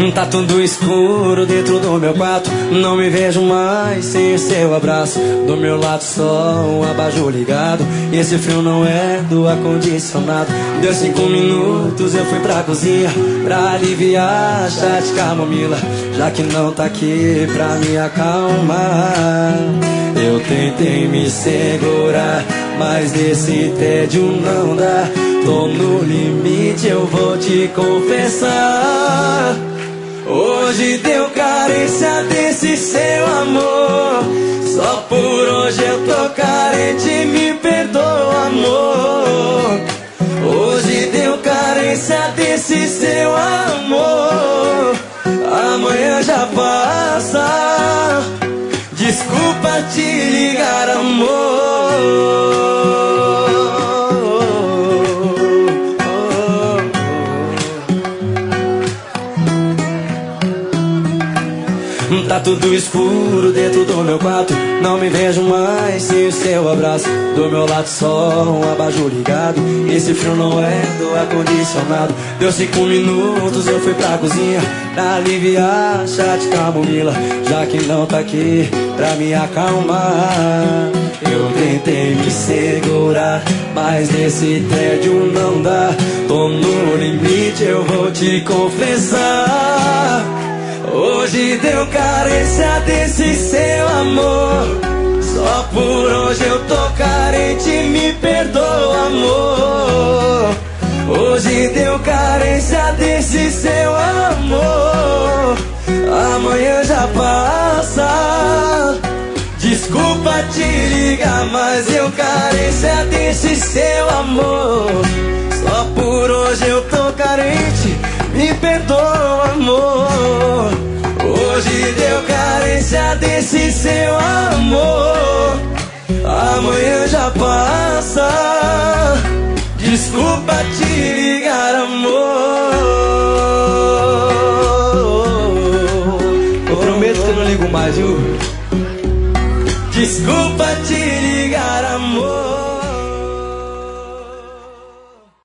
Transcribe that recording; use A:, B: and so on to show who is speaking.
A: Tá tudo escuro dentro do meu quarto. Não me vejo mais sem o seu abraço. Do meu lado só um abajur ligado. E esse frio não é do ar-condicionado. Deu 5 minutos, eu fui pra cozinha pra aliviar chá de camomila. Já que não tá aqui pra me acalmar, eu tentei me segurar, mas desse tédio não dá. Tô no limite, eu vou te confessar. Hoje deu carência desse seu amor. Só por hoje eu tô carente, me perdoa, amor. Hoje deu carência desse seu amor. Amanhã já passa. Desculpa te ligar, amor. Tá tudo escuro dentro do meu quarto. Não me vejo mais sem o seu abraço. Do meu lado só um abajur ligado. Esse frio não é do ar-condicionado. Deu 5 minutos, eu fui pra cozinha pra aliviar chá de camomila. Já que não tá aqui pra me acalmar, eu tentei me segurar, mas nesse tédio não dá. Tô no limite, eu vou te confessar. Hoje deu carência desse seu amor. Só por hoje eu tô carente, me perdoa, amor. Hoje deu carência desse seu amor. Amanhã já passa. Desculpa te ligar, mas eu carência desse seu amor. Só por hoje eu tô carente, me perdoa, amor. Hoje deu carência desse seu amor. Amanhã já passa. Desculpa te ligar, amor. Eu prometo que eu não ligo mais, viu? Desculpa te ligar, amor.